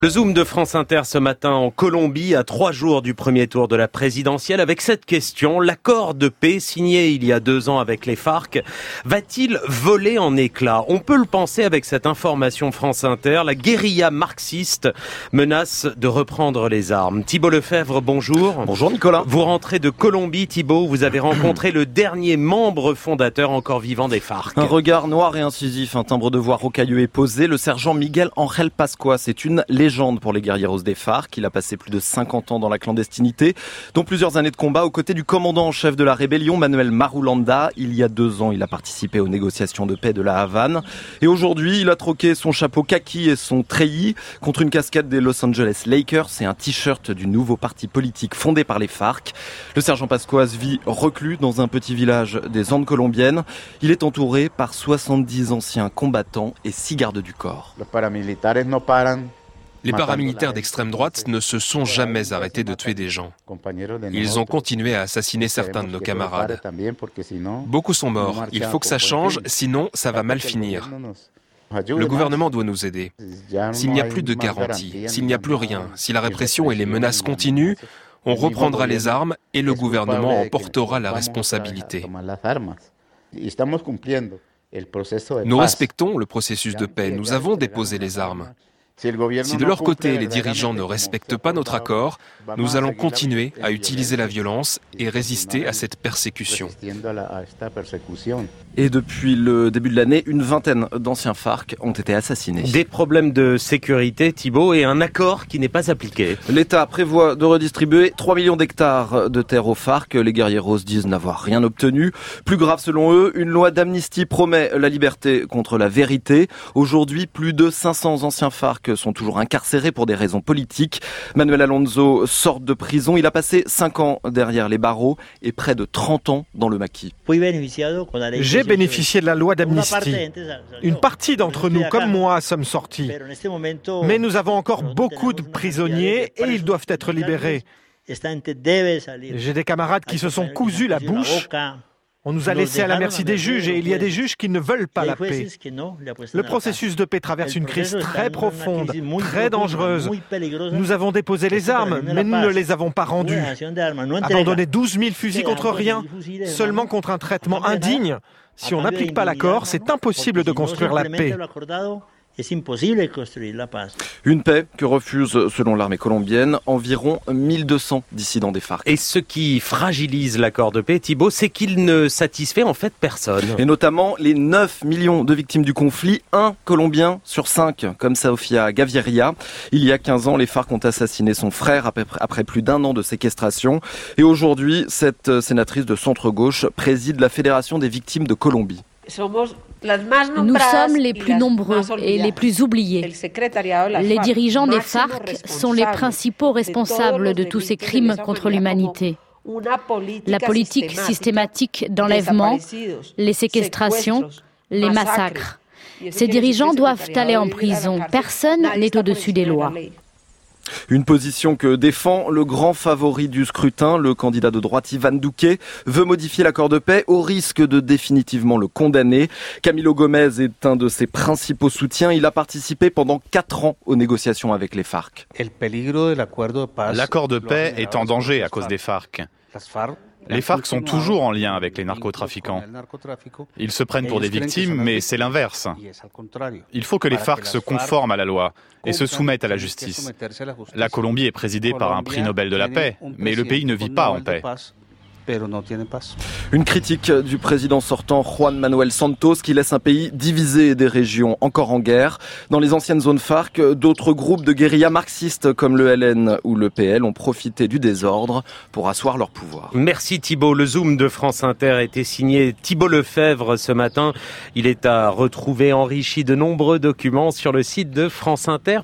Le Zoom de France Inter ce matin en Colombie, à 3 jours du premier tour de la présidentielle, avec cette question: l'accord de paix signé il y a 2 ans avec les FARC va-t-il voler en éclats? On peut le penser avec cette information France Inter. La guérilla marxiste menace de reprendre les armes. Thibault Lefebvre, bonjour. Bonjour Nicolas. Vous rentrez de Colombie, Thibault. Vous avez rencontré le dernier membre fondateur encore vivant des FARC. Un regard noir et incisif, un timbre de voix rocailleux est posé. Le sergent Miguel Ángel Pascua, c'est une légende pour les guerrieros des FARC. Il a passé plus de 50 ans dans la clandestinité, dont plusieurs années de combat aux côtés du commandant en chef de la rébellion, Manuel Marulanda. Il y a 2 ans, il a participé aux négociations de paix de la Havane. Et aujourd'hui, il a troqué son chapeau kaki et son treillis contre une casquette des Los Angeles Lakers et un t-shirt du nouveau parti politique fondé par les FARC. Le sergent Pascua vit reclus dans un petit village des Andes colombiennes. Il est entouré par 70 anciens combattants et 6 gardes du corps. Les paramilitaires d'extrême droite ne se sont jamais arrêtés de tuer des gens. Ils ont continué à assassiner certains de nos camarades. Beaucoup sont morts. Il faut que ça change, sinon ça va mal finir. Le gouvernement doit nous aider. S'il n'y a plus de garantie, s'il n'y a plus rien, si la répression et les menaces continuent, on reprendra les armes et le gouvernement en portera la responsabilité. Nous respectons le processus de paix. Nous avons déposé les armes. Si de leur côté, les dirigeants ne respectent pas notre accord, nous allons continuer à utiliser la violence et résister à cette persécution. Et depuis le début de l'année, une vingtaine d'anciens FARC ont été assassinés. Des problèmes de sécurité, Thibault, et un accord qui n'est pas appliqué. L'État prévoit de redistribuer 3 millions d'hectares de terres aux FARC. Les guerrieros disent n'avoir rien obtenu. Plus grave selon eux, une loi d'amnistie promet la liberté contre la vérité. Aujourd'hui, plus de 500 anciens FARC sont toujours incarcérés pour des raisons politiques. Manuel Alonso sort de prison. Il a passé 5 ans derrière les barreaux et près de 30 ans dans le maquis. J'ai bénéficié de la loi d'amnistie. Une partie d'entre nous, comme moi, sommes sortis. Mais nous avons encore beaucoup de prisonniers et ils doivent être libérés. J'ai des camarades qui se sont cousus la bouche. On nous a laissés à la merci des juges et il y a des juges qui ne veulent pas la paix. Le processus de paix traverse une crise très profonde, très dangereuse. Nous avons déposé les armes, mais nous ne les avons pas rendues. Abandonner 12 000 fusils contre rien, seulement contre un traitement indigne. Si on n'applique pas l'accord, c'est impossible de construire la paix. Une paix que refuse, selon l'armée colombienne, environ 1200 dissidents des FARC. Et ce qui fragilise l'accord de paix, Thibault, c'est qu'il ne satisfait en fait personne. Et notamment les 9 millions de victimes du conflit, 1 Colombien sur 5, comme Sofia Gaviria. Il y a 15 ans, les FARC ont assassiné son frère après plus d'1 an de séquestration. Et aujourd'hui, cette sénatrice de centre-gauche préside la Fédération des victimes de Colombie. Nous sommes les plus nombreux et les plus oubliés. Les dirigeants des FARC sont les principaux responsables de tous ces crimes contre l'humanité. La politique systématique d'enlèvement, les séquestrations, les massacres. Ces dirigeants doivent aller en prison. Personne n'est au-dessus des lois. Une position que défend le grand favori du scrutin, le candidat de droite Iván Duque, veut modifier l'accord de paix au risque de définitivement le condamner. Camilo Gómez est un de ses principaux soutiens. Il a participé pendant 4 ans aux négociations avec les FARC. L'accord de paix est en danger à cause des FARC. Les FARC sont toujours en lien avec les narcotrafiquants. Ils se prennent pour des victimes, mais c'est l'inverse. Il faut que les FARC se conforment à la loi et se soumettent à la justice. La Colombie est présidée par un prix Nobel de la paix, mais le pays ne vit pas en paix. Une critique du président sortant Juan Manuel Santos qui laisse un pays divisé et des régions encore en guerre. Dans les anciennes zones FARC, d'autres groupes de guérilla marxistes comme le LN ou le PL ont profité du désordre pour asseoir leur pouvoir. Merci Thibault. Le Zoom de France Inter a été signé Thibault Lefebvre ce matin. Il est à retrouver enrichi de nombreux documents sur le site de franceinter.fr.